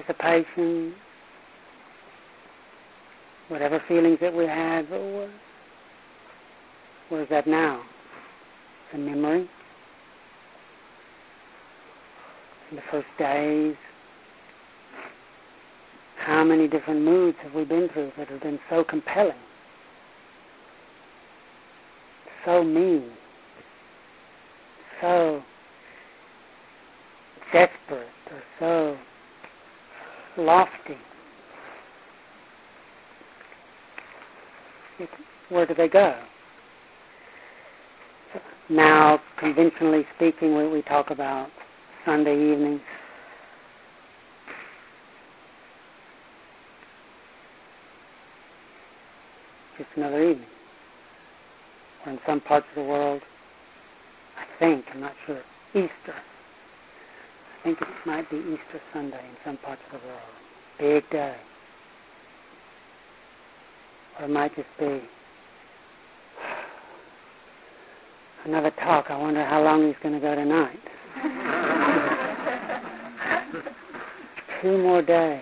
anticipation, whatever feelings that we had, where is that now? It's a memory. In the first days, how many different moods have we been through that have been so compelling, so mean, so desperate, or so lofty? Where do they go? Now, conventionally speaking, we talk about Sunday evenings. Just another evening. Or in some parts of the world, I'm not sure, Easter. I think it might be Easter Sunday in some parts of the world. Big day. Or it might just be another talk. I wonder how long he's going to go tonight. 2 more days.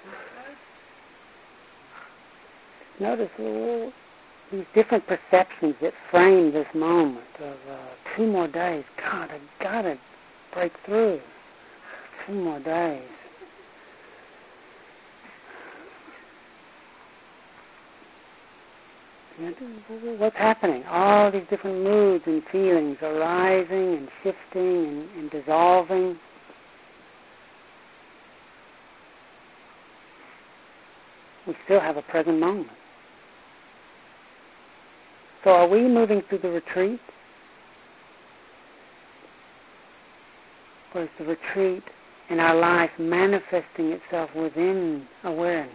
Notice these different perceptions that frame this moment of 2 more days. God, I've got to break through. 2 more days. What's happening? All these different moods and feelings are rising and shifting and dissolving. We still have a present moment. So are we moving through the retreat? Or is the retreat in our life manifesting itself within awareness?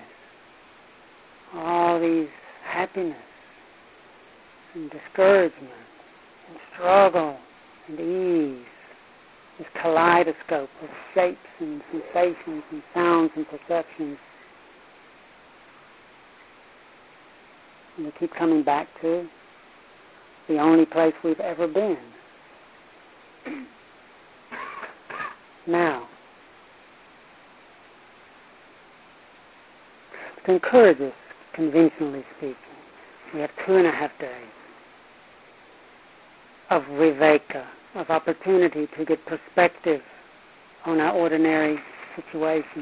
All these happiness and discouragement and struggle and ease, this kaleidoscope of shapes and sensations and sounds and perceptions. And we keep coming back to the only place we've ever been. Now, to encourage us, conventionally speaking, we have 2.5 days of viveka, of opportunity to get perspective on our ordinary situation.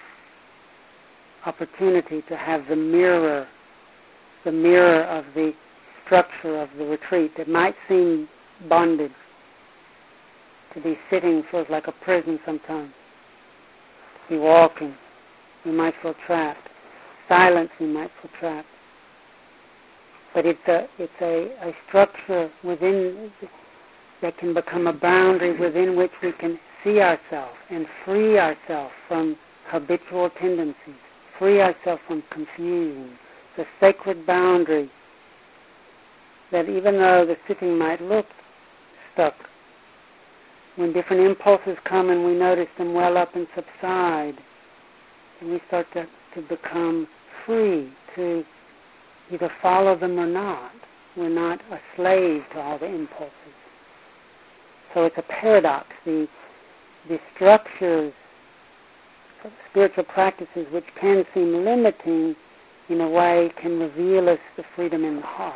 Opportunity to have the mirror of the structure of the retreat that might seem bondage. To be sitting feels like a prison sometimes. To be walking, we might feel trapped. Silence, we might feel trapped. But it's a structure within that can become a boundary within which we can see ourselves and free ourselves from habitual tendencies, free ourselves from confusion. The sacred boundary that even though the sitting might look stuck, when different impulses come and we notice them well up and subside, and we start to become free to either follow them or not. We're not a slave to all the impulses. So it's a paradox. The structures of spiritual practices which can seem limiting in a way can reveal us the freedom in the heart.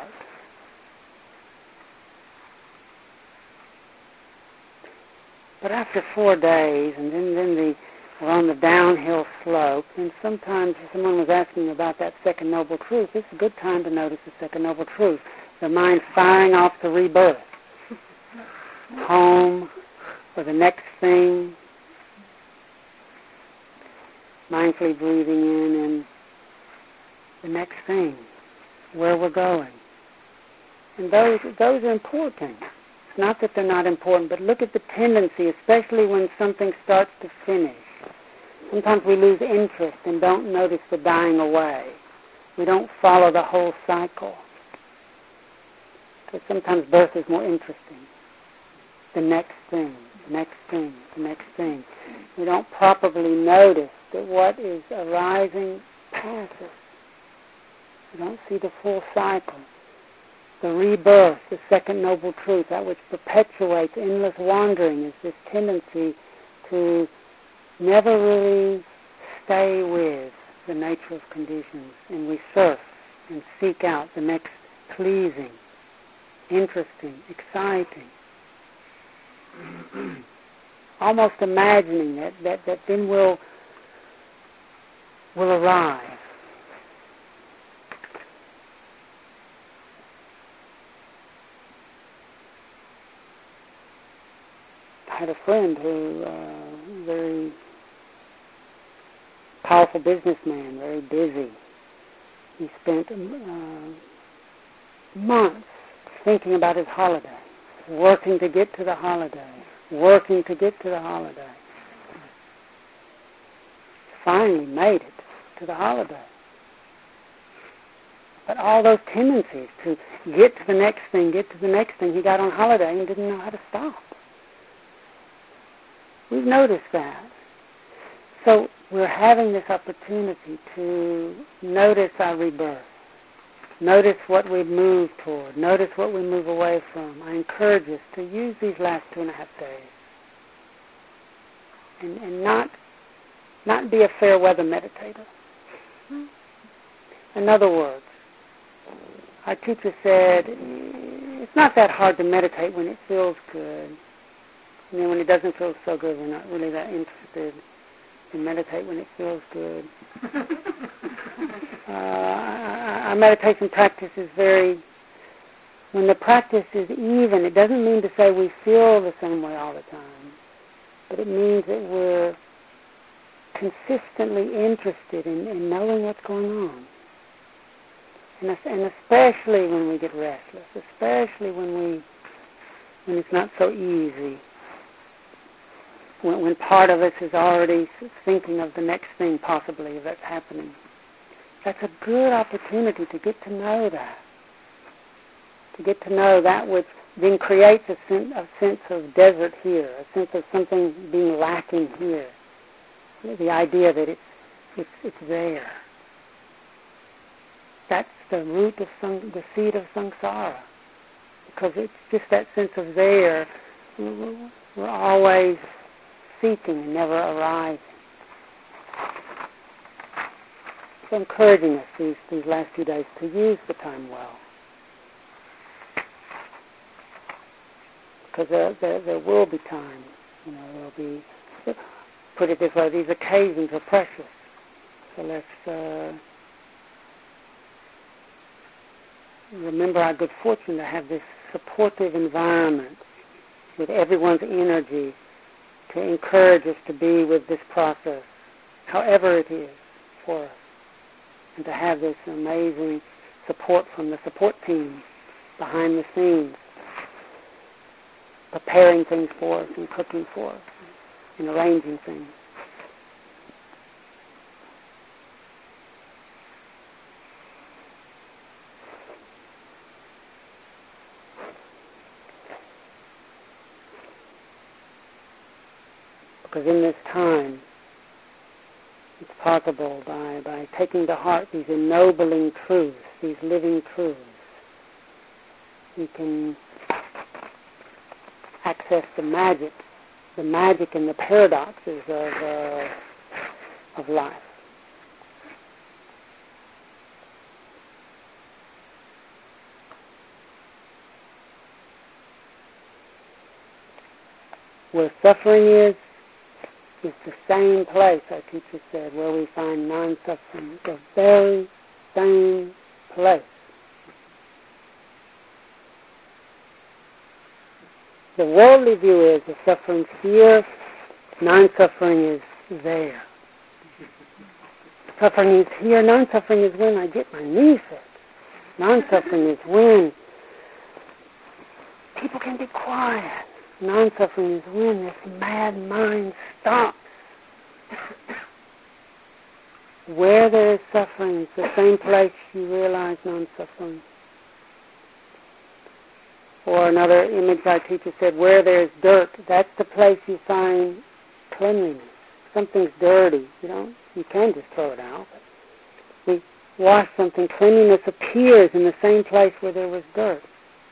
But after 4 days, and then we're on the downhill slope, and sometimes someone was asking about that second noble truth. This is a good time to notice the second noble truth. The mind firing off the rebirth. Home, or the next thing. Mindfully breathing in and the next thing, where we're going. And those are important. It's not that they're not important, but look at the tendency, especially when something starts to finish. Sometimes we lose interest and don't notice the dying away. We don't follow the whole cycle. Because sometimes birth is more interesting. The next thing, the next thing, the next thing. We don't properly notice that what is arising passes. We don't see the full cycle. The rebirth, the second noble truth, that which perpetuates endless wandering, is this tendency to never really stay with the nature of conditions and we surf and seek out the next pleasing, interesting, exciting, almost imagining that then will arrive. I had a friend who, very powerful businessman, very busy. He spent months thinking about his holiday, working to get to the holiday, Finally made it to the holiday. But all those tendencies to get to the next thing, he got on holiday and didn't know how to stop. We've noticed that. So we're having this opportunity to notice our rebirth. Notice what we move toward. Notice what we move away from. I encourage us to use these last 2.5 days. And not be a fair weather meditator. In other words, our teacher said, it's not that hard to meditate when it feels good. And then when it doesn't feel so good, we're not really that interested in meditate when it feels good. Our meditation practice is when the practice is even, it doesn't mean to say we feel the same way all the time, but it means that we're consistently interested in knowing what's going on. And especially when we get restless, especially when it's not so easy, when part of us is already thinking of the next thing possibly that's happening. That's a good opportunity to get to know that. To get to know that which then creates a sense of desert here, a sense of something being lacking here. The idea that it's there. That's the root of the seed of samsara. Because it's just that sense of there. We're always seeking and never arriving. So encouraging us these last few days to use the time well. Because there will be time. There'll be, put it this way, these occasions are precious. So let's remember our good fortune to have this supportive environment with everyone's energy to encourage us to be with this process, however it is for us, and to have this amazing support from the support team behind the scenes, preparing things for us and cooking for us and arranging things. Because in this time, it's possible by taking to heart these ennobling truths, these living truths, we can access the magic and the paradoxes of life. Where suffering is the same place, our teacher said, where we find non-suffering. It's the very same place. The worldly view is the suffering's here, non-suffering is there. Suffering is here, non-suffering is when I get my knee fixed. Non-suffering is when people can be quiet. Non-suffering is when this mad mind stops. Where there is suffering, it's the same place you realize non-suffering. Or another image our teacher said, where there is dirt, that's the place you find cleanliness. Something's dirty, you can just throw it out. We wash something, cleanliness appears in the same place where there was dirt.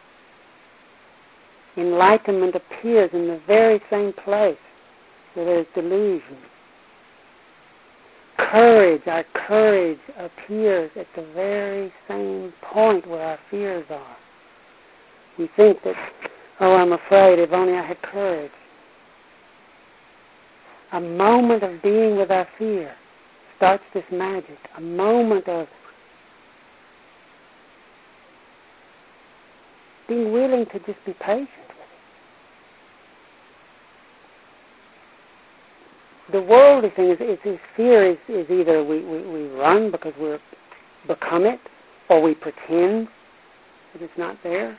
Enlightenment appears in the very same place where there is delusion. our courage appears at the very same point where our fears are. We think that, oh, I'm afraid, if only I had courage. A moment of being with our fear starts this magic. A moment of being willing to just be patient with it. The worldly thing is fear is either we run because we become it, or we pretend that it's not there.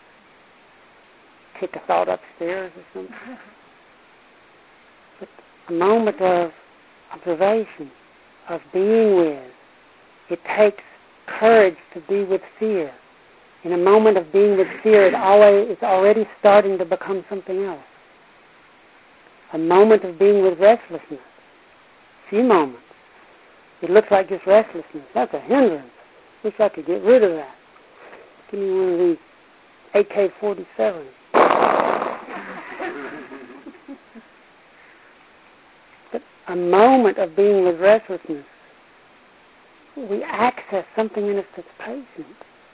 Kick a thought upstairs or something. But a moment of observation, of being with. It takes courage to be with fear. In a moment of being with fear, it's already starting to become something else. A moment of being with restlessness. A few moments. It looks like just restlessness. That's a hindrance. Wish I could get rid of that. Give me one of these AK-47s. But a moment of being with restlessness, we access something in us that's patient.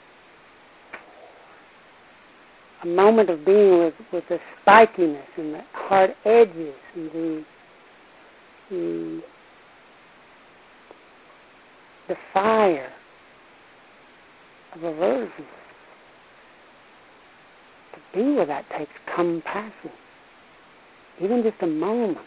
A moment of being with the spikiness and the hard edges and the fire of aversion. To be with that takes compassion. Even just a moment.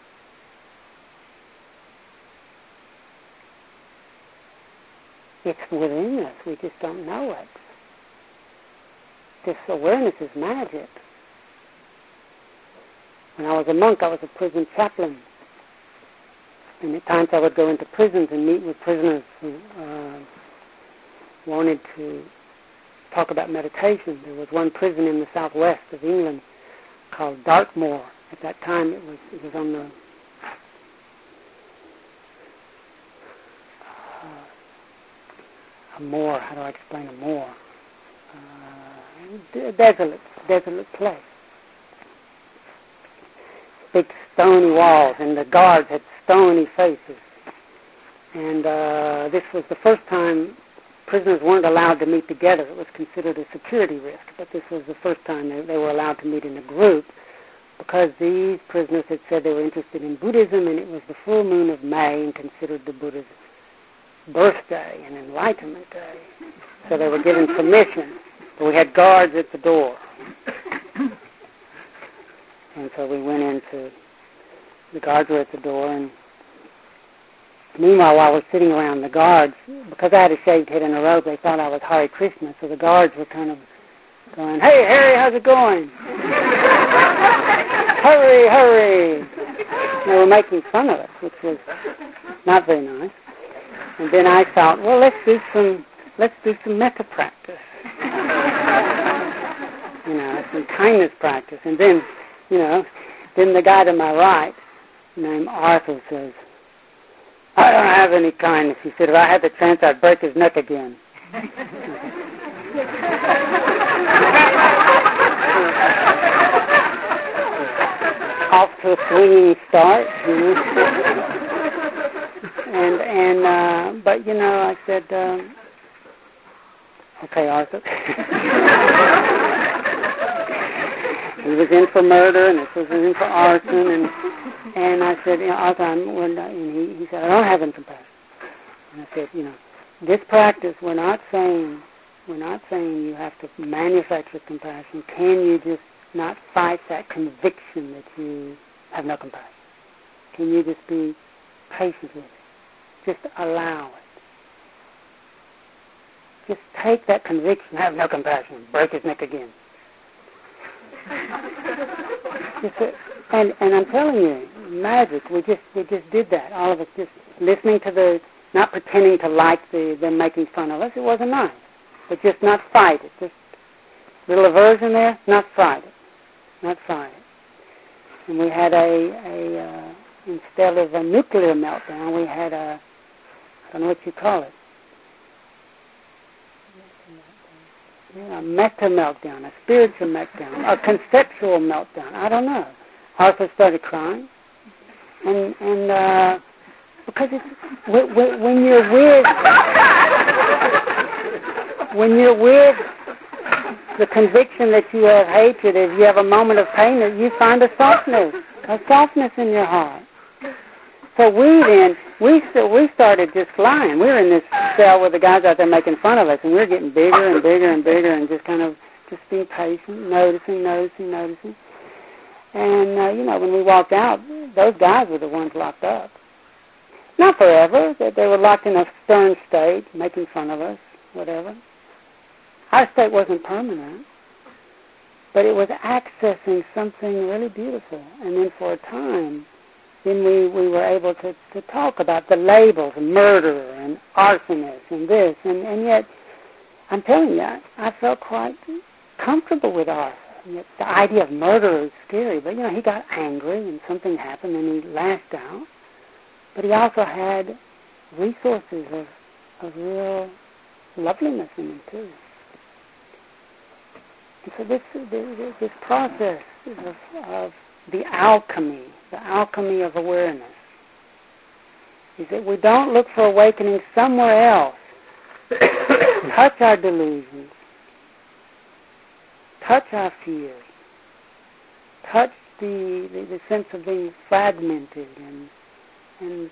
It's within us. We just don't know it. This awareness is magic. When I was a monk, I was a prison chaplain. And at times I would go into prisons and meet with prisoners who wanted to talk about meditation. There was one prison in the southwest of England called Dartmoor. At that time it was on the a moor. How do I explain a moor? Desolate place. Big stony walls, and the guards had stony faces. And this was the first time prisoners weren't allowed to meet together. It was considered a security risk, but this was the first time they were allowed to meet in a group, because these prisoners had said they were interested in Buddhism, and it was the full moon of May and considered the Buddha's birthday and Enlightenment Day. So they were given permission. But we had guards at the door. And so we went into, the guards were at the door, and meanwhile, while I was sitting around the guards, because I had a shaved head and a robe, they thought I was Hare Krishna, so the guards were kind of going, "Hey, Harry, how's it going?" "Hurry, hurry!" They were making fun of us, which was not very nice. And then I thought, well, let's do some metta practice. Some kindness practice. And then, then the guy to my right, named Arthur, says, "I don't have any kindness." He said, "If I had the chance, I'd break his neck again." Off to a swinging start, but I said, "Okay, Arthur." He was in for murder, and this was in for arson, and I said, "Arthur," and he said, "I don't have any compassion." And I said, this practice, we're not saying you have to manufacture compassion. Can you just not fight that conviction that you have no compassion? Can you just be patient with it? Just allow it. Just take that conviction, have no compassion, break his neck again. And I'm telling you, magic. We just did that. All of us just listening to not pretending to like them making fun of us. It wasn't nice, but just not fight it. Just little aversion there, not fight it, not fight it. And we had instead of a nuclear meltdown, we had I don't know what you call it. A metta meltdown, a spiritual meltdown, a conceptual meltdown. I don't know. Arthur started crying, and Because it's, when you're with the conviction that you have hatred, if you have a moment of pain, you find a softness in your heart. So we started just flying. We were in this cell with the guys out there making fun of us, and we were getting bigger and bigger and bigger, and just kind of just being patient, noticing. And, when we walked out, those guys were the ones locked up. Not forever. They were locked in a stern state, making fun of us, whatever. Our state wasn't permanent, but it was accessing something really beautiful. And then for a time, then we were able to talk about the labels, murderer and arsonist and this. And yet, I'm telling you, I felt quite comfortable with Arthur. The idea of murder is scary, but, he got angry and something happened and he lashed out. But he also had resources of real loveliness in him, too. And so this process of the alchemy of awareness, is that we don't look for awakening somewhere else. Touch our delusions. Touch our fears. Touch the sense of being fragmented and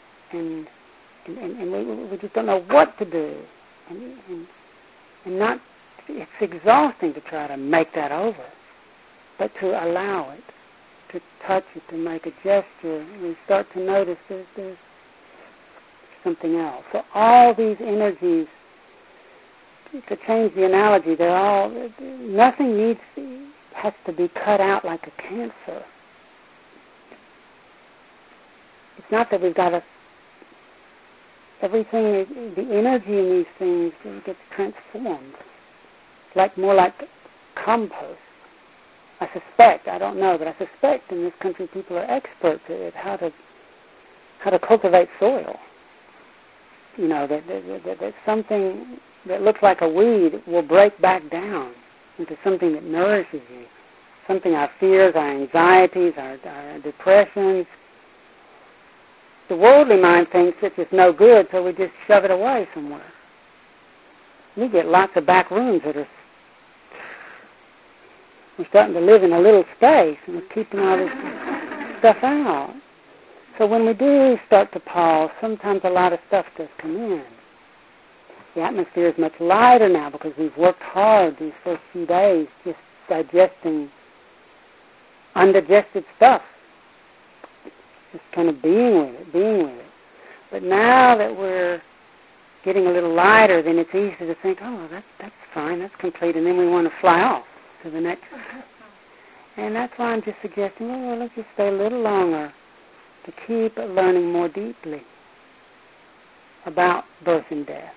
we just don't know what to do. And not, it's exhausting to try to make that over, but to allow it, to touch it, to make a gesture, we start to notice there's something else. So all these energies, to change the analogy, nothing has to be cut out like a cancer. It's not that we've got to, everything, the energy in these things gets transformed, more like compost. I suspect, I don't know, but I suspect in this country people are experts at how to cultivate soil. That something that looks like a weed will break back down into something that nourishes you. Something, our fears, our anxieties, our depressions. The worldly mind thinks it's just no good, so we just shove it away somewhere. We get lots of back rooms that we're starting to live in a little space, and we're keeping all this stuff out. So when we do start to pause, sometimes a lot of stuff does come in. The atmosphere is much lighter now because we've worked hard these first few days just digesting undigested stuff. Just kind of being with it. But now that we're getting a little lighter, then it's easy to think, that's fine, that's complete, and then we want to fly off to the next. And that's why I'm just suggesting, let's just stay a little longer to keep learning more deeply about birth and death.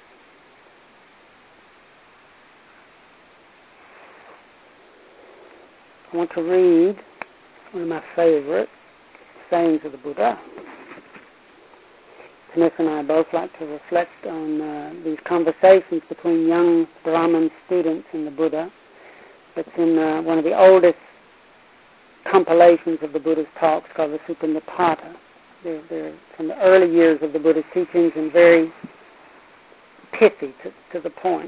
I want to read one of my favorite sayings of the Buddha. Vanessa and I both like to reflect on these conversations between young Brahmin students and the Buddha. It's in one of the oldest compilations of the Buddha's talks called the Sutta Nipata. They're from the early years of the Buddha's teachings and very pithy, to the point.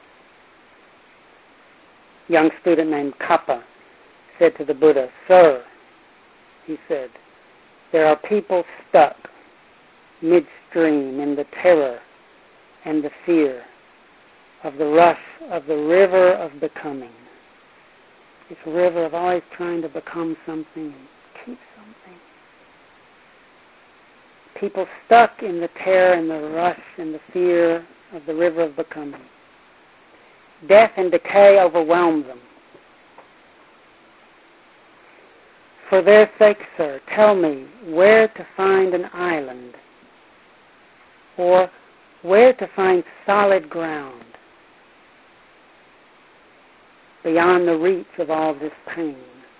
A young student named Kappa said to the Buddha, "Sir," he said, "there are people stuck midstream in the terror and the fear of the rush of the river of becoming. This river of always trying to become something and keep something. People stuck in the terror and the rush and the fear of the river of becoming. Death and decay overwhelm them. For their sake, sir, tell me where to find an island, or where to find solid ground beyond the reach of all this pain."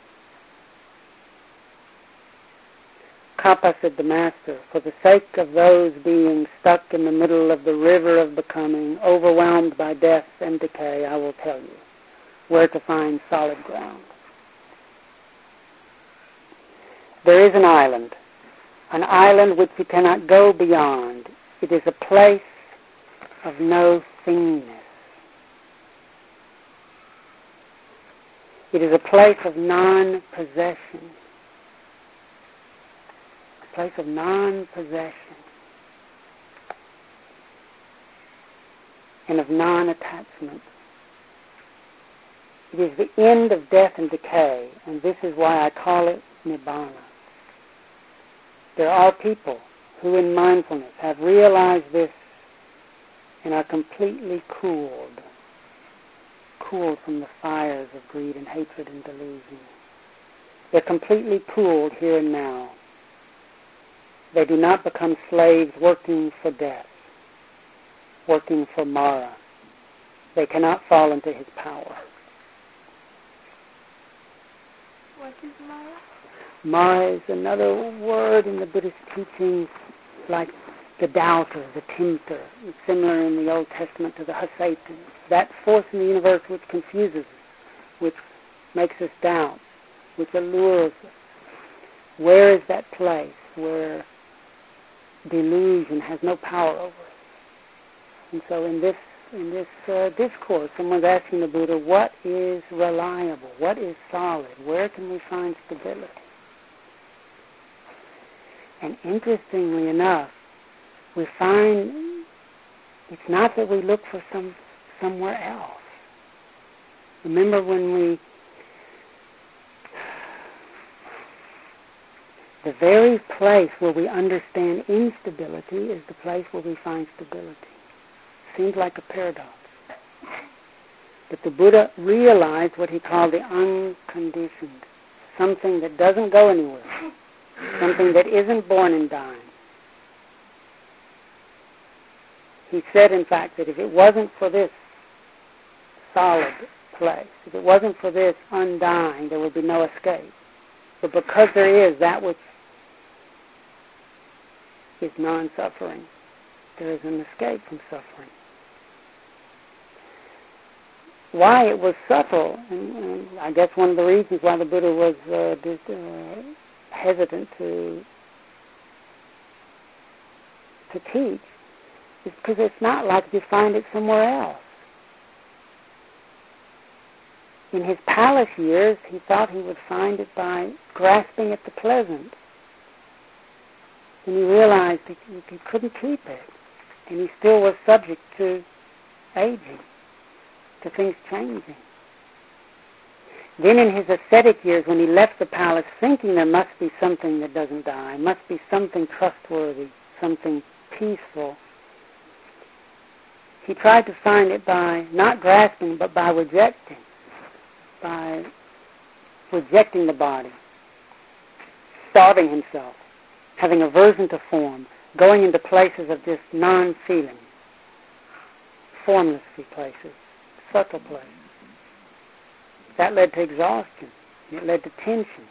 Kappa, said the Master, "For the sake of those beings stuck in the middle of the river of becoming, overwhelmed by death and decay, I will tell you where to find solid ground. There is an island an island which you cannot go beyond. It is a place of no thingness. It is a place of non-possession. A place of non-possession and of non-attachment. It is the end of death and decay, and this is why I call it Nibbana. There are people who in mindfulness have realized this and are completely cooled from the fires of greed and hatred and delusion. They're completely cooled here and now. They do not become slaves working for death, working for Mara. They cannot fall into his power. What is Mara? Mara is another word in the Buddhist teachings, like the doubter, the tempter. It's similar in the Old Testament to the Satan. That force in the universe which confuses us, which makes us doubt, which allures us. Where is that place where delusion has no power over us? And so in this discourse, someone's asking the Buddha, what is reliable? What is solid? Where can we find stability? And interestingly enough, we find it's not that we look for somewhere else. Remember when the very place where we understand instability is the place where we find stability. Seems like a paradox. But the Buddha realized what he called the unconditioned, something that doesn't go anywhere, something that isn't born and dying. He said, in fact, that if it wasn't for this solid place, if it wasn't for this undying, there would be no escape. But because there is that which is non-suffering, there is an escape from suffering. Why it was subtle, and I guess one of the reasons why the Buddha was hesitant to teach, is because it's not like you find it somewhere else. In his palace years, he thought he would find it by grasping at the pleasant. And he realized he couldn't keep it. And he still was subject to aging, to things changing. Then in his ascetic years, when he left the palace, thinking there must be something that doesn't die, must be something trustworthy, something peaceful, he tried to find it by not grasping, but by rejecting the body, starving himself, having aversion to form, going into places of just non-feeling, formless places, subtle places. That led to exhaustion. It led to tension.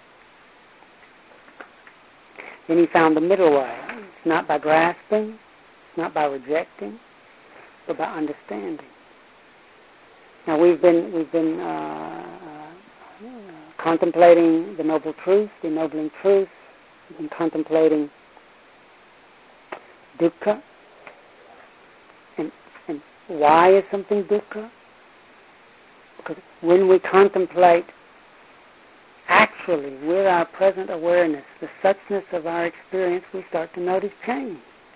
Then he found the middle way. It's not by grasping, it's not by rejecting, but by understanding. Now we've been contemplating the noble truth, the ennobling truth. We've been contemplating dukkha. And why is something dukkha? Because when we contemplate actually with our present awareness the suchness of our experience, we start to notice change.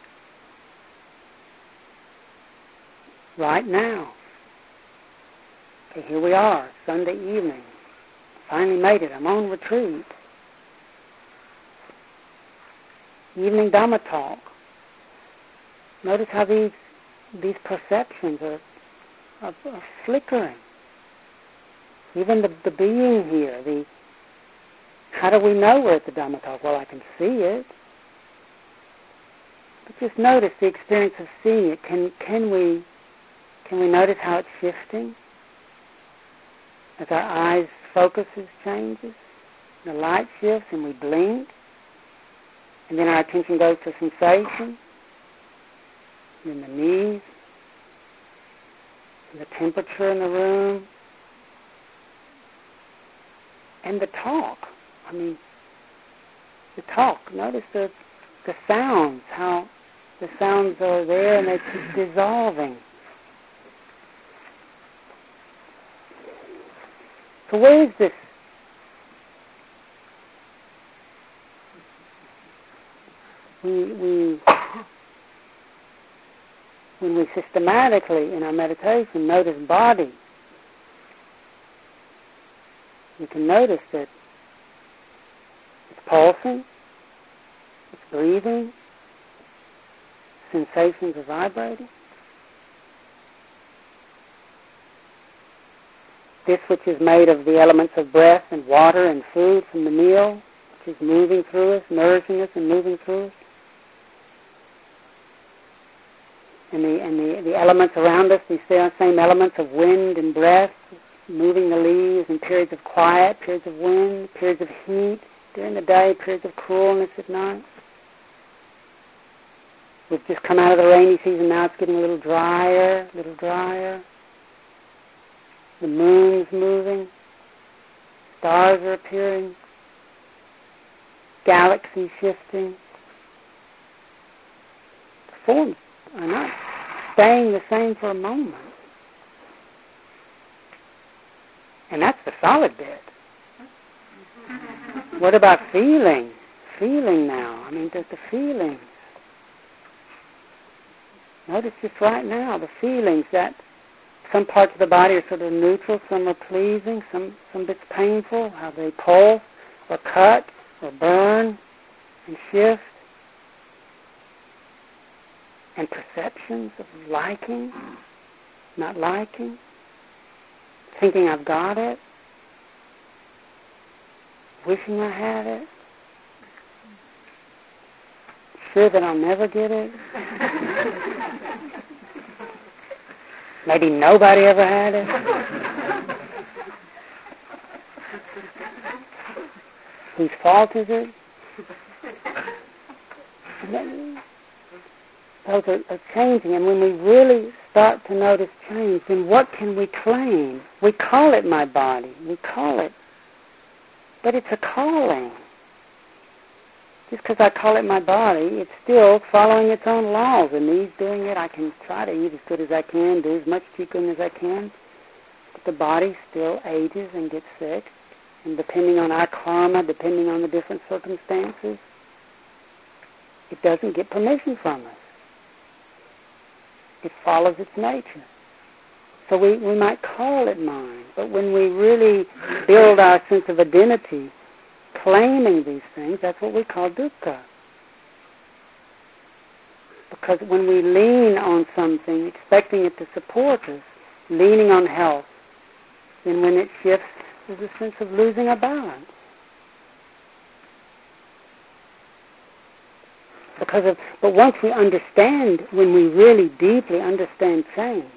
Right now. Okay, here we are, Sunday evening. Finally made it. I'm on retreat. Evening Dhamma talk. Notice how these perceptions are flickering. Even the being here, how do we know we're at the Dhamma talk? Well, I can see it. But just notice the experience of seeing it. Can we notice how it's shifting? As our eyes focuses, changes, the light shifts and we blink, and then our attention goes to sensation, and then the knees, and the temperature in the room, and the talk. I mean, the talk. Notice the sounds, how the sounds are there and they keep dissolving. So where is this? When we systematically in our meditation notice body, you can notice that it's pulsing, it's breathing, sensations are vibrating. This which is made of the elements of breath and water and food from the meal, which is moving through us, nourishing us and moving through us. And the elements around us, these same elements of wind and breath, moving the leaves in periods of quiet, periods of wind, periods of heat during the day, periods of coolness at night. We've just come out of the rainy season, now it's getting a little drier. The moon's moving, stars are appearing, galaxies shifting. The forms are not staying the same for a moment. And that's the solid bit. What about feeling? Feeling now. I mean, just the feelings. Notice just right now, the feelings that some parts of the body are sort of neutral, some are pleasing, some bits painful, how they pulse or cut or burn and shift. And perceptions of liking, not liking, thinking I've got it, wishing I had it, sure that I'll never get it. Maybe nobody ever had it. Whose fault is it? Those are changing, and when we really start to notice change, then what can we claim? We call it my body. We call it. But it's a calling. Just because I call it my body, it's still following its own laws. And me's doing it. I can try to eat as good as I can, do as much qigong as I can. But the body still ages and gets sick. And depending on our karma, depending on the different circumstances, it doesn't get permission from us. It follows its nature. So we might call it mind, but when we really build our sense of identity, claiming these things, that's what we call dukkha. Because when we lean on something, expecting it to support us, leaning on health, then when it shifts, there's a sense of losing a balance. But once we understand, when we really deeply understand change,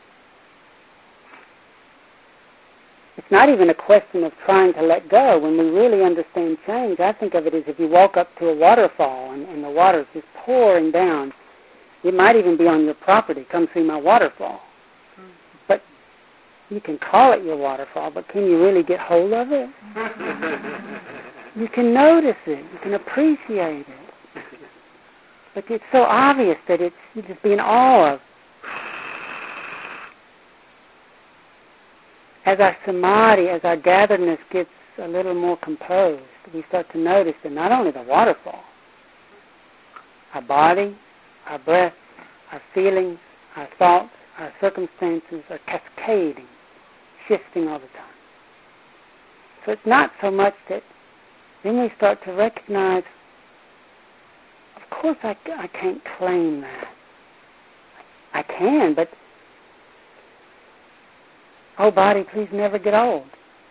it's not even a question of trying to let go. When we really understand change, I think of it as if you walk up to a waterfall and the water's just pouring down. It might even be on your property. Come see my waterfall. But you can call it your waterfall, but can you really get hold of it? You can notice it. You can appreciate it. But it's so obvious that you just be in awe of. As our samadhi, as our gatheredness gets a little more composed, we start to notice that not only the waterfall, our body, our breath, our feelings, our thoughts, our circumstances are cascading, shifting all the time. So it's not so much that then we start to recognize, of course I can't claim that. I can, but oh, body, please never get old.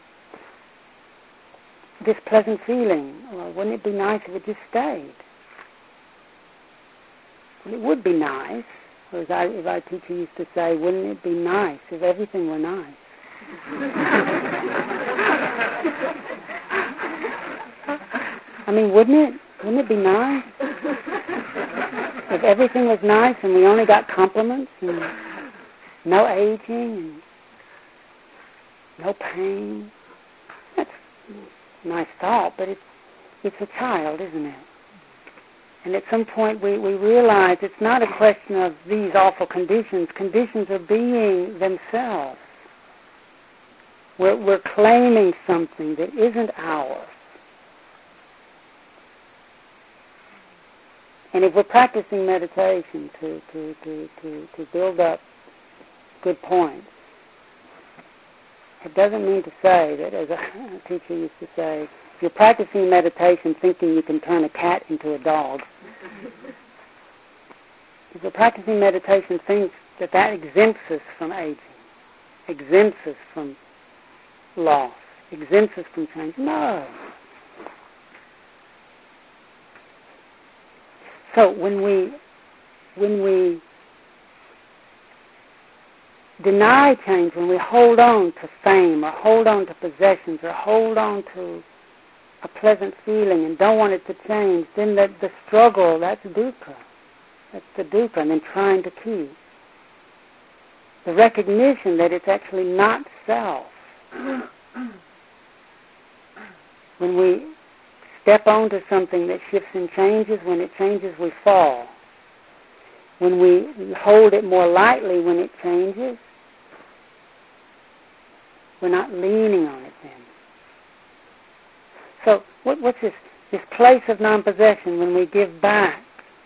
This pleasant feeling, well, wouldn't it be nice if it just stayed? Well, it would be nice, or as our teacher used to say, wouldn't it be nice if everything were nice? I mean, wouldn't it? Wouldn't it be nice if everything was nice and we only got compliments and no aging and no pain? That's a nice thought, but it's a child, isn't it? And at some point we realize it's not a question of these awful conditions. Conditions are being themselves. We're claiming something that isn't ours. And if we're practicing meditation to build up good points, it doesn't mean to say that, as a teacher used to say, if you're practicing meditation thinking you can turn a cat into a dog, if you're practicing meditation think that exempts us from aging, exempts us from loss, exempts us from change. No. So when we deny change, when we hold on to fame or hold on to possessions or hold on to a pleasant feeling and don't want it to change, then the struggle, that's dukkha. That's the dukkha, and then trying to keep. The recognition that it's actually not self. When we step onto something that shifts and changes, when it changes we fall. When we hold it more lightly when it changes, we're not leaning on it then. So what's this place of non-possession when we give back?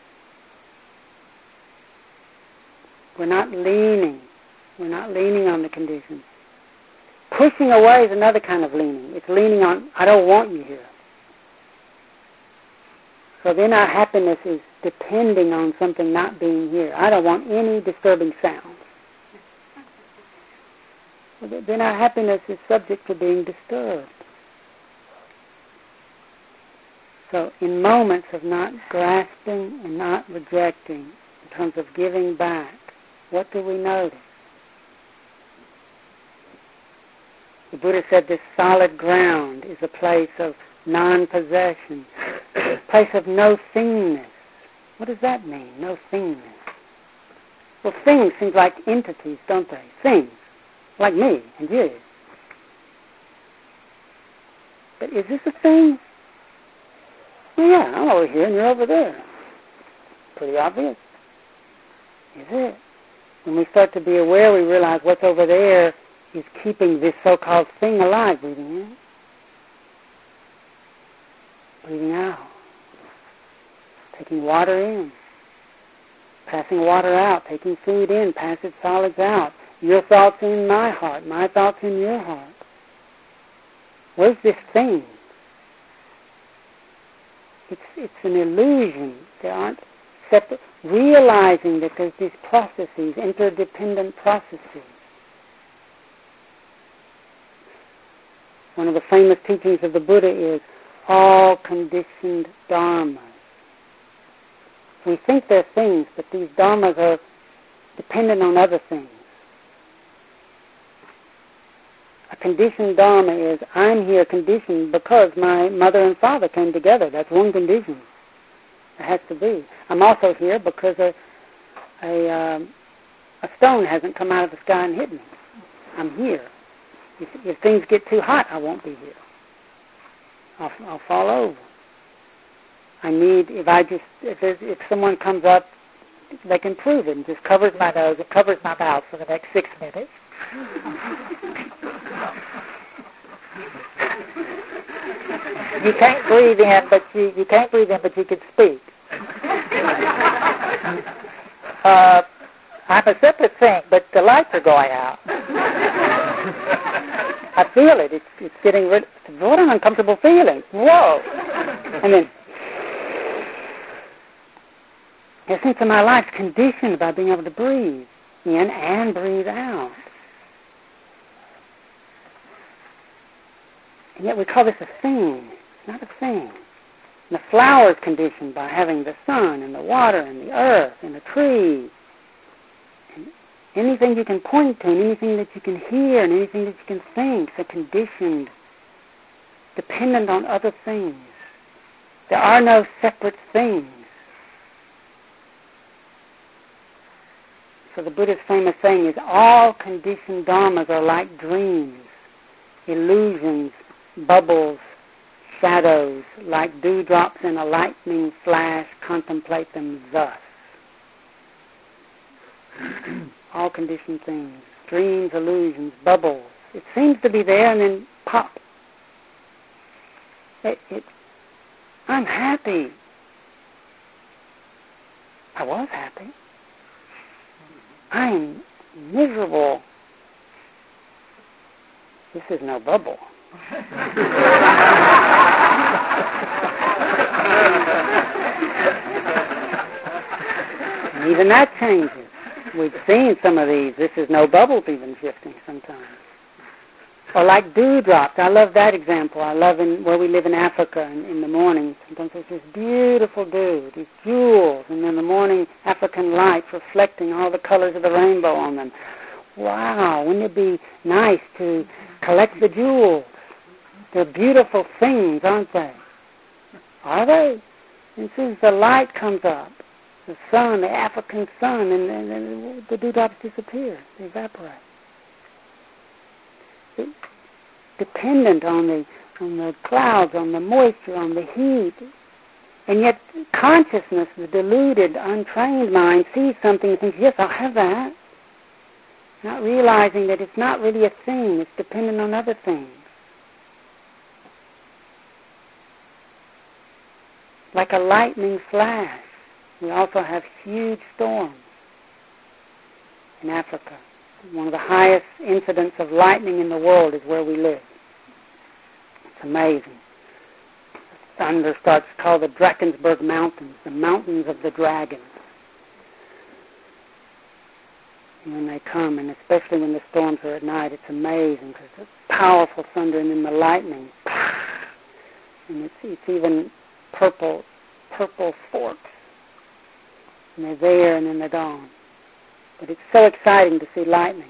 We're not leaning. We're not leaning on the conditions. Pushing away is another kind of leaning. It's leaning on, I don't want you here. So then our happiness is depending on something not being here. I don't want any disturbing sounds. Then our happiness is subject to being disturbed. So in moments of not grasping and not rejecting, in terms of giving back, what do we notice? The Buddha said this solid ground is a place of non-possession, a place of no thingness. What does that mean, no thingness? Well, things seem like entities, don't they? Things, like me and you. But is this a thing? Well, yeah, I'm over here and you're over there. Pretty obvious. Is it? When we start to be aware, we realize what's over there is keeping this so-called thing alive. Breathing in. Breathing out. Taking water in. Passing water out. Taking food in. Passing solids out. Your thoughts in my heart. My thoughts in your heart. Where's this thing? It's an illusion. There aren't separate. Realizing that there's these processes, interdependent processes. One of the famous teachings of the Buddha is all conditioned dharmas. We think they're things, but these dharmas are dependent on other things. A conditioned dharma is, I'm here conditioned because my mother and father came together. That's one condition. It has to be. I'm also here because a stone hasn't come out of the sky and hit me. I'm here. If things get too hot, I won't be here. I'll fall over. I need, if someone comes up, they can prove it. It just covers my nose, it covers my mouth for the next 6 minutes. You can't breathe in, but you can't breathe in, but you can speak. I'm a separate thing, but the lights are going out. I feel it. It's getting rid. What an uncomfortable feeling. Whoa! And then, the sense of my life's conditioned by being able to breathe in and breathe out. And yet we call this a thing. It's not a thing. And the flower's conditioned by having the sun and the water and the earth and the tree. And anything you can point to and anything that you can hear and anything that you can think, they're conditioned, dependent on other things. There are no separate things. So the Buddha's famous saying is, all conditioned dharmas are like dreams, illusions, bubbles, shadows, like dewdrops in a lightning flash, contemplate them thus. All conditioned things, dreams, illusions, bubbles. It seems to be there and then pop. I'm happy. I was happy. I'm miserable. This is no bubble. And even that changes. We've seen some of these. This is no bubbles even shifting sometimes. Or like dewdrops. I love that example. I love where we live in Africa in the morning. Sometimes there's this beautiful dew, these jewels, and in the morning African lights reflecting all the colors of the rainbow on them. Wow, wouldn't it be nice to collect the jewels? They're beautiful things, aren't they? Are they? And as soon as the light comes up, the sun, the African sun, and the dewdrops disappear. They evaporate. It's dependent on the clouds, on the moisture, on the heat. And yet consciousness, the deluded, untrained mind, sees something and thinks, yes, I'll have that. Not realizing that it's not really a thing. It's dependent on other things. Like a lightning flash. We also have huge storms in Africa. One of the highest incidents of lightning in the world is where we live. It's amazing. The thunder starts called the Drakensberg Mountains, the mountains of the dragons. And when they come, and especially when the storms are at night, it's amazing because it's powerful thunder and then the lightning. And it's even purple forks. And they're there and then they're gone. But it's so exciting to see lightning.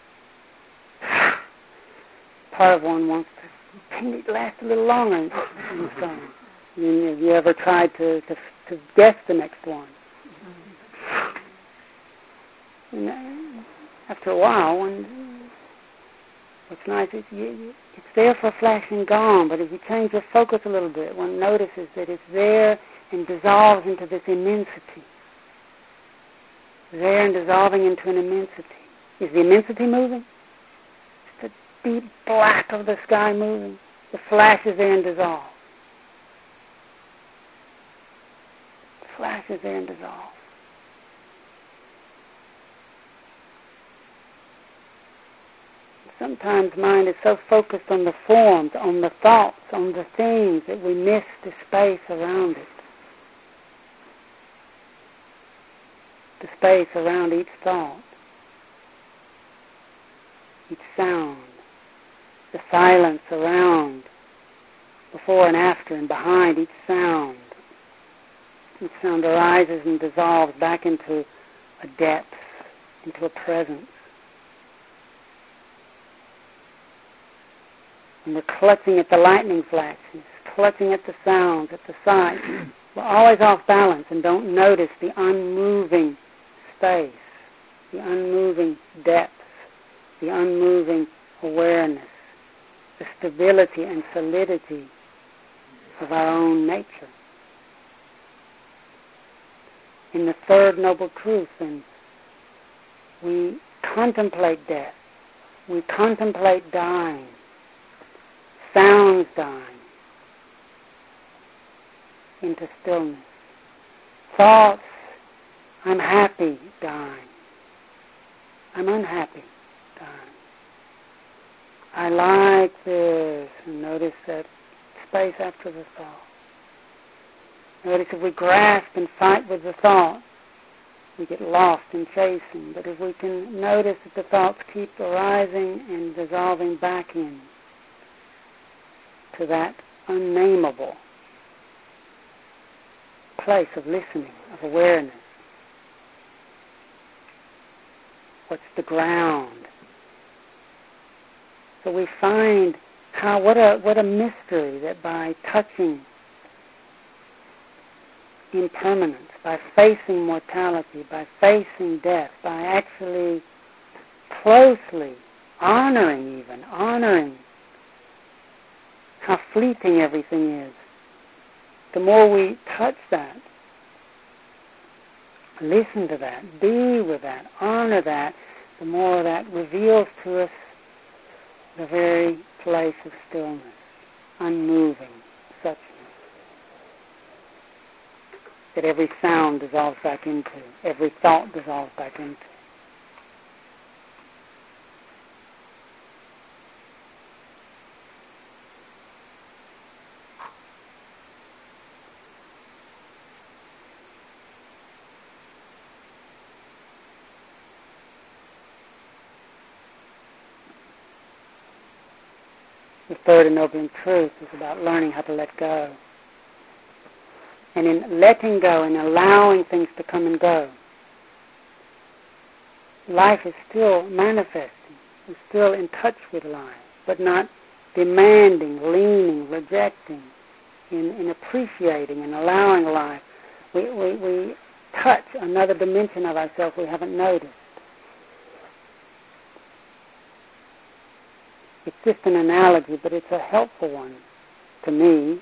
Part of one wants to, can it last a little longer? And so, have you ever tried to guess the next one? And after a while, what's nice is it's there for a flash and gone, but if you change your focus a little bit, one notices that it's there and dissolves into this immensity. There and dissolving into an immensity. Is the immensity moving? Is the deep black of the sky moving? The flash is there and dissolves. The flash is there and dissolves. Sometimes mind is so focused on the forms, on the thoughts, on the things that we miss the space around it. The space around each thought, each sound, the silence around, before and after and behind each sound. Each sound arises and dissolves back into a depth, into a presence. And we're clutching at the lightning flashes, clutching at the sounds, at the sight. We're always off balance and don't notice the unmoving space, the unmoving depth, the unmoving awareness, the stability and solidity of our own nature. In the third noble truth, then, we contemplate death, we contemplate dying, sounds dying into stillness, thoughts, I'm happy, dying. I'm unhappy, dying. I like this, and notice that space after the thought. Notice if we grasp and fight with the thought, we get lost in chasing. But if we can notice that the thoughts keep arising and dissolving back in to that unnameable place of listening, of awareness. What's the ground? So we find what a mystery that by touching impermanence, by facing mortality, by facing death, by actually closely honoring how fleeting everything is. The more we touch that, listen to that, be with that, honor that, the more that reveals to us the very place of stillness, unmoving suchness, that every sound dissolves back into, every thought dissolves back into. The third ennobling truth is about learning how to let go. And in letting go and allowing things to come and go, life is still manifesting. We're still in touch with life, but not demanding, leaning, rejecting, in appreciating and allowing life. We touch another dimension of ourselves we haven't noticed. It's just an analogy, but it's a helpful one to me.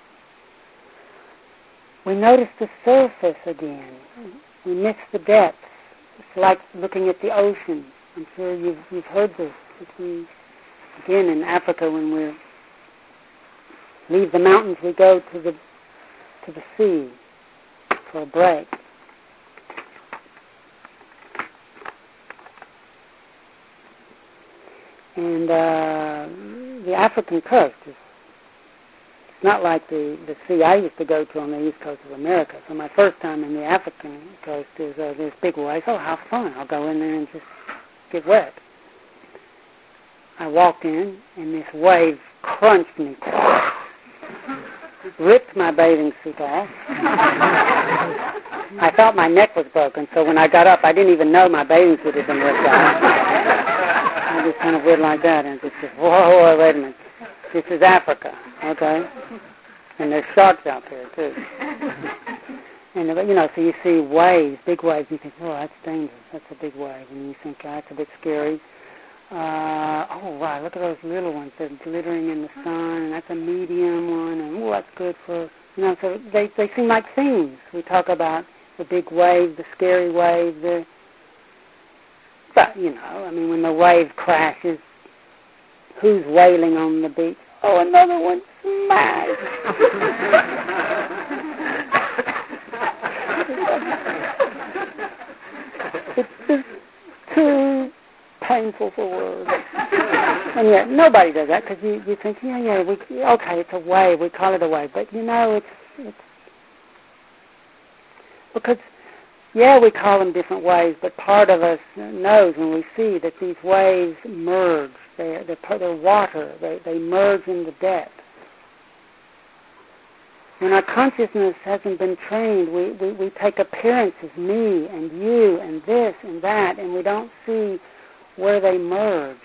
We notice the surface again. We miss the depths. It's like looking at the ocean. I'm sure you've heard this. Again, in Africa, when we leave the mountains, we go to the sea for a break. And the African coast is not like the sea I used to go to on the east coast of America. So my first time in the African coast is this big wave. Oh, how fun. I'll go in there and just get wet. I walked in, and this wave crunched me. Ripped my bathing suit off. I thought my neck was broken, so when I got up, I didn't even know my bathing suit had been ripped off. I just kind of went like that and just said, whoa, wait a minute. This is Africa, okay? And there's sharks out there, too. And, so you see waves, big waves, you think, oh, that's dangerous. That's a big wave. And you think, oh, that's a bit scary. Oh, wow, look at those little ones. They're glittering in the sun, and that's a medium one, and, oh, that's good for, so they seem like things. We talk about the big wave, the scary wave, but, when the wave crashes, who's wailing on the beach? Oh, another one smashed. It's just too painful for words. And yet, nobody does that, because you think, okay, it's a wave, we call it a wave. But, it's because, we call them different waves, but part of us knows when we see that these waves merge. They're water. They merge in the depth. When our consciousness hasn't been trained, we take appearances, me and you and this and that, and we don't see where they merge.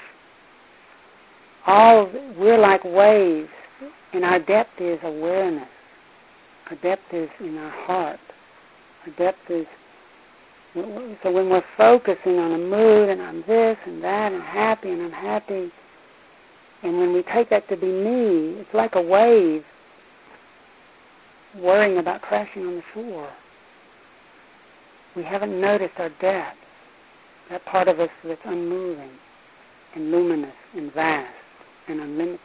We're like waves, and our depth is awareness. Our depth is in our heart. Our depth is... So when we're focusing on a mood, and I'm this and that, and happy and unhappy, and when we take that to be me, it's like a wave worrying about crashing on the shore. We haven't noticed our depth, that part of us that's unmoving and luminous and vast and unlimited.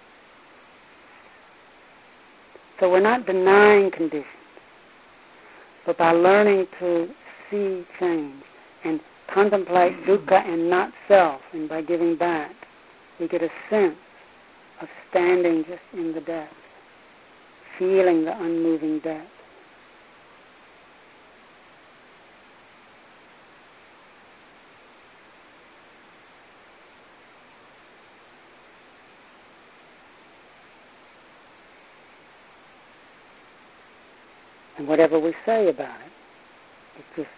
So we're not denying conditions, but by learning to see change and contemplate dukkha and not self, and by giving back, we get a sense of standing just in the depth, feeling the unmoving depth. And whatever we say about it, it's just,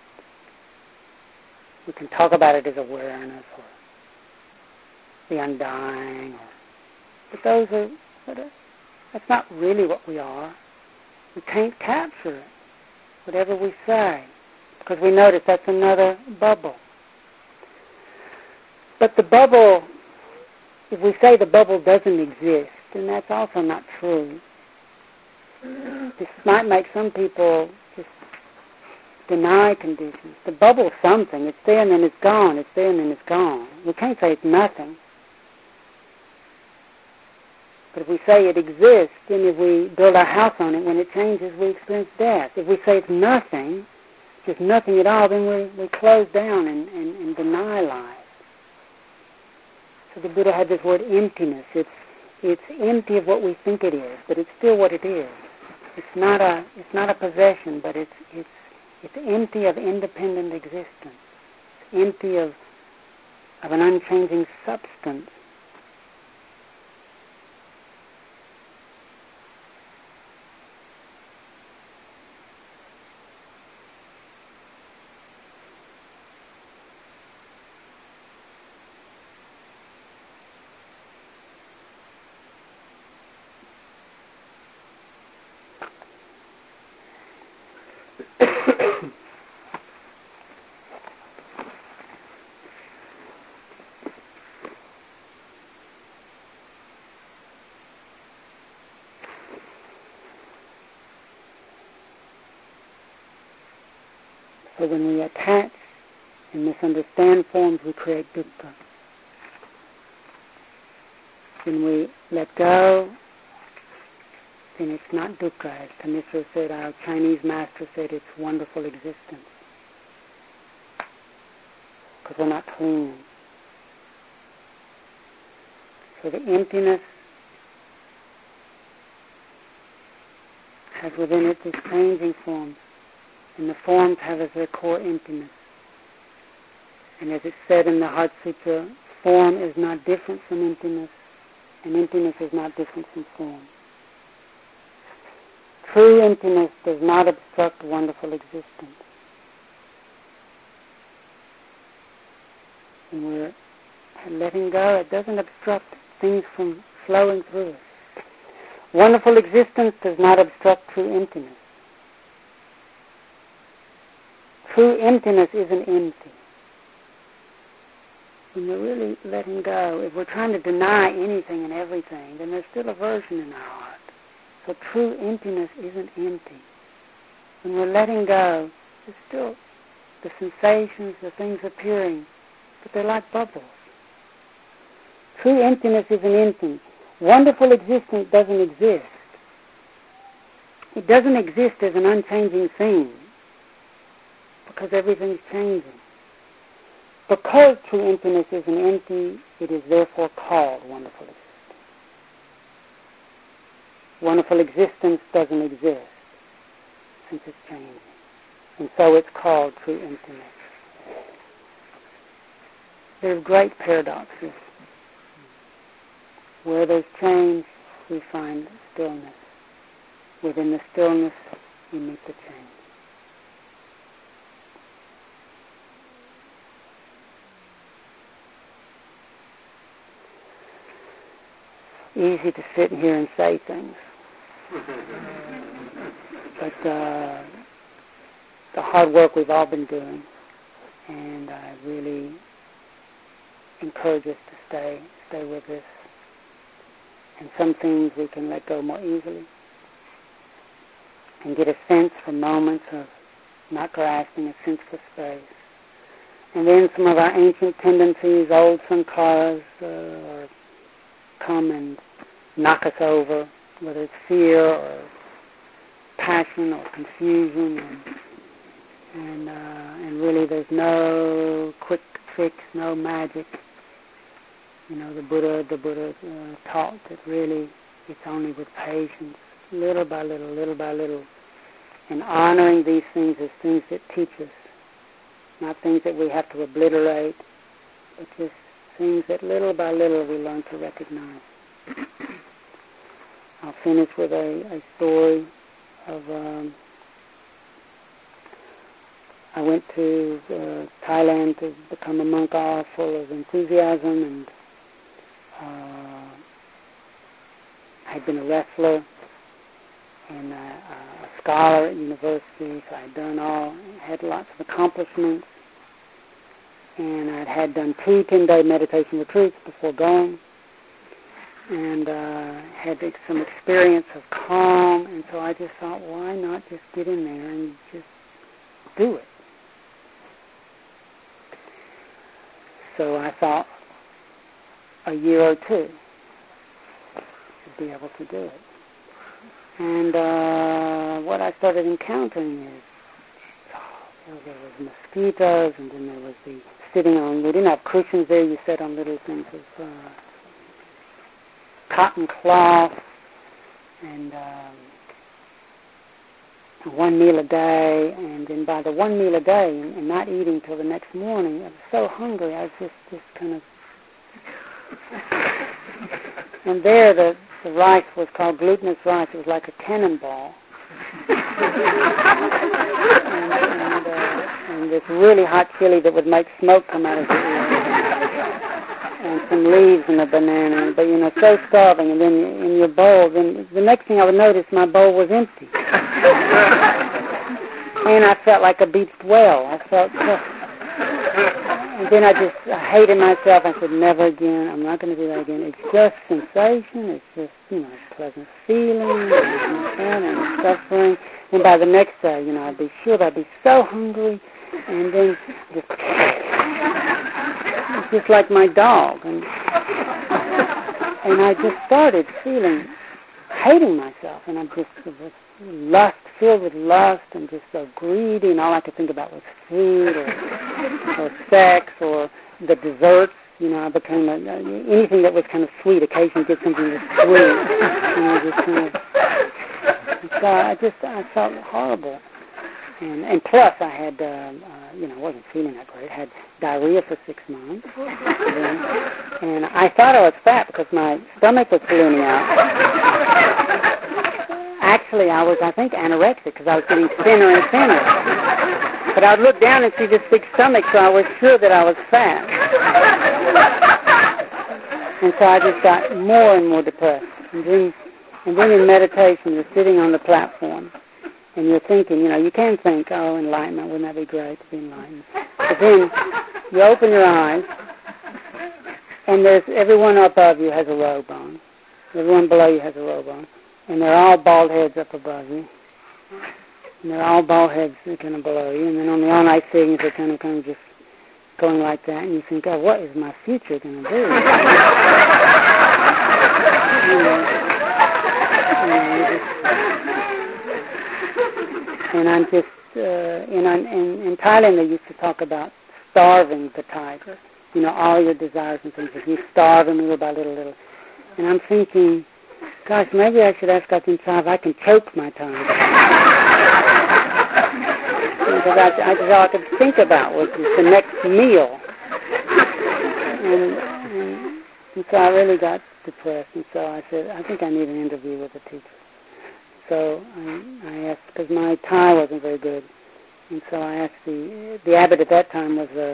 we can talk about it as awareness or the undying, but that's not really what we are. We can't capture it, whatever we say, because we notice that's another bubble. But the bubble, if we say the bubble doesn't exist, then that's also not true. This might make some people just deny conditions. The bubble's something. It's there and then it's gone. It's there and then it's gone. We can't say it's nothing. But if we say it exists, then if we build our house on it, when it changes, we experience death. If we say it's nothing, just nothing at all, then we close down and deny life. So the Buddha had this word emptiness. It's empty of what we think it is, but it's still what it is. It's not a possession, but it's empty of independent existence. It's empty of an unchanging substance. So when we attach and misunderstand forms, we create dukkha. When we let go, then it's not dukkha. As Thanissaro said, our Chinese master said, it's wonderful existence. Because we're not clinging. So the emptiness has within it these changing forms. And the forms have as their core emptiness. And as it's said in the Heart Sutra, form is not different from emptiness, and emptiness is not different from form. True emptiness does not obstruct wonderful existence. When we're letting go, it doesn't obstruct things from flowing through us. Wonderful existence does not obstruct true emptiness. True emptiness isn't empty. When we're really letting go, if we're trying to deny anything and everything, then there's still aversion in our heart. So true emptiness isn't empty. When we're letting go, there's still the sensations, the things appearing, but they're like bubbles. True emptiness isn't empty. Wonderful existence doesn't exist. It doesn't exist as an unchanging thing, because everything's changing. Because true emptiness isn't empty, it is therefore called wonderful existence. Wonderful existence doesn't exist, since it's changing. And so it's called true emptiness. There's great paradoxes. Where there's change, we find stillness. Within the stillness, we meet the change. Easy to sit here and say things. But the hard work we've all been doing, and I really encourage us to stay with this. And some things we can let go more easily and get a sense for moments of not grasping, a sense for space. And then some of our ancient tendencies, old sankharas, come and knock us over, whether it's fear or passion or confusion, and really there's no quick fix, no magic. You know, the Buddha taught that really it's only with patience, little by little, and honoring these things as things that teach us, not things that we have to obliterate, but just things that little by little we learn to recognize. I'll finish with a story of I went to Thailand to become a monk, all full of enthusiasm, and I'd been a wrestler and a scholar at university, so had lots of accomplishments, and I'd done 2 10-day meditation retreats before going, and had some experience of calm, and so I just thought, why not just get in there and just do it? So I thought a year or two to be able to do it. And what I started encountering is, there was mosquitoes, and then there was the sitting on, we didn't have cushions there, you sat on little things of cotton cloth, and one meal a day, and then by the one meal a day, and not eating till the next morning, I was so hungry, I was just kind of... And there the rice was called glutinous rice. It was like a cannonball. and this really hot chili that would make smoke come out of the ears. And some leaves and a banana. But, so starving. And then in your bowl, then the next thing I would notice, my bowl was empty. And I felt like a beached whale. I felt so... And then I hated myself. I said, never again. I'm not going to do that again. It's just sensation. It's just, pleasant feeling and suffering. And by the next day, I'd be sure I'd be so hungry. And then just like my dog. And I just started hating myself. And I'm just filled with lust and just so greedy, and all I could think about was food or sex or the desserts. I became anything that was kind of sweet. Occasionally get something that's sweet. So I felt horrible. And plus I had, I wasn't feeling that great. I had diarrhea for 6 months. And I thought I was fat because my stomach was ballooning out. Actually, I was, I think, anorexic because I was getting thinner and thinner. But I would look down and see this big stomach, so I was sure that I was fat. And so I just got more and more depressed. And then in meditation, you're sitting on the platform, and you're thinking, you can think, oh, enlightenment, wouldn't that be great to be enlightened? But then you open your eyes, and everyone above you has a robe on. Everyone below you has a robe on. And they're all bald heads up above you. And they're all bald heads kind of below you. And then on the all-night signals, they're kind of just going like that. And you think, oh, what is my future going to be? And I'm just, in Thailand they used to talk about starving the tiger. All your desires and things. If you starve them little by little. And I'm thinking, gosh, maybe I should ask Ajahn Chah if I can choke my tiger. Because that's all I could think about was the next meal. And so I really got depressed, and so I said, I think I need an interview with a teacher. So I asked, because my Thai wasn't very good, and so I asked the abbot at that time was a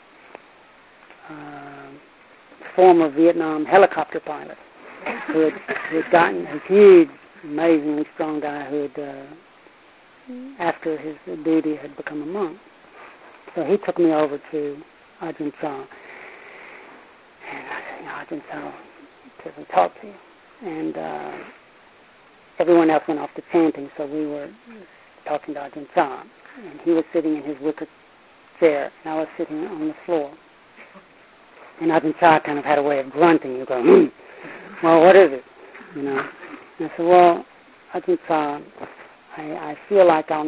former Vietnam helicopter pilot who had gotten a huge, amazingly strong guy who had, after his duty, had become a monk. So he took me over to Ajahn Chah. And I said, Ajahn Chah, to talk to you. And everyone else went off to chanting, so we were talking to Ajahn Chah. And he was sitting in his wicker chair, and I was sitting on the floor. And Ajahn Chah kind of had a way of grunting. You go, well, what is it? And I said, well, Ajahn Chah, I feel like I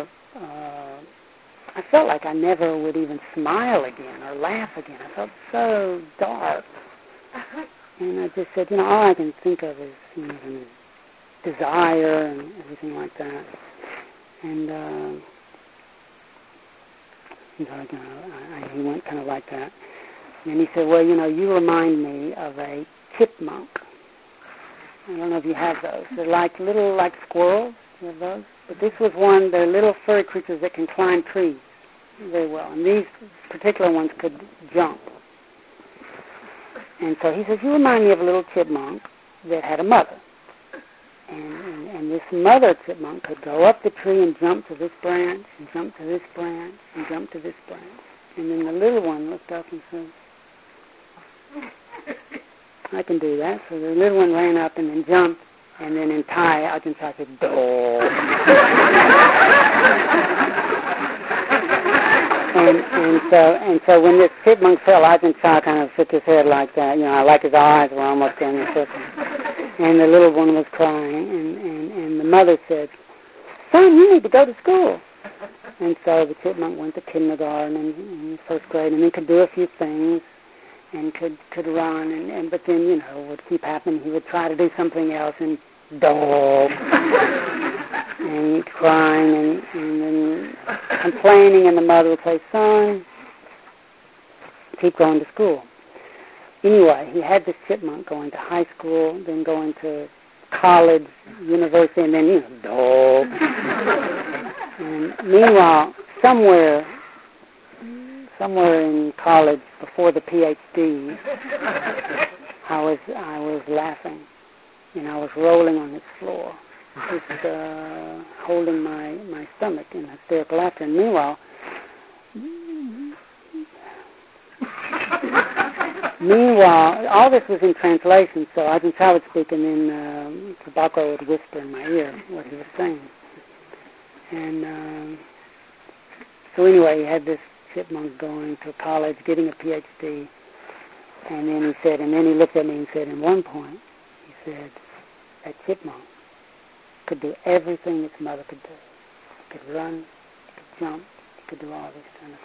felt like I never would even smile again or laugh again. I felt so dark. And I just said, all I can think of is, desire and everything like that. And he went kind of like that. And he said, well, you remind me of a chipmunk. I don't know if you have those. They're like squirrels. You have those? But this was one, they're little furry creatures that can climb trees very well. And these particular ones could jump. And so he says, you remind me of a little chipmunk that had a mother. And this mother chipmunk could go up the tree and jump to this branch, and jump to this branch, and jump to this branch. And then the little one looked up and said, I can do that. So the little one ran up and then jumped, and then in Thai, Ajahn Chah said, "Dog." and so when this chipmunk fell, Ajahn Chah kind of shook his head like that, like his eyes were almost going to circle. And the little one was crying, and the mother said, "Son, you need to go to school." And so the chipmunk went to kindergarten and in first grade, and then could do a few things, and could run, but then, would keep happening. He would try to do something else, and dog, and crying, and then complaining, and the mother would say, "Son, keep going to school." Anyway, he had this chipmunk going to high school, then going to college, university, and then, dog. And meanwhile, somewhere in college, before the PhD, I was laughing, and I was rolling on the floor, just holding my stomach in hysterical laughter. And meanwhile, all this was in translation, so Ajahn Chah would speak, and then Tobacco would whisper in my ear what he was saying. And so anyway, he had this chipmunk going to college, getting a PhD, and then he looked at me and said, in one point, he said, that chipmunk could do everything its mother could do. It could run, it could jump, it could do all these kind of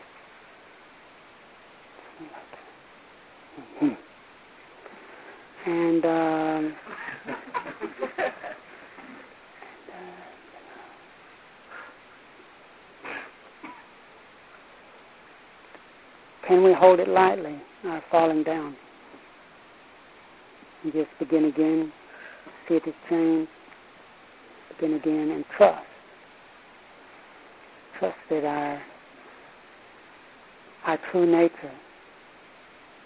things. And can we hold it lightly, our falling down? And just begin again, see it has changed, begin again, and trust. Trust that our true nature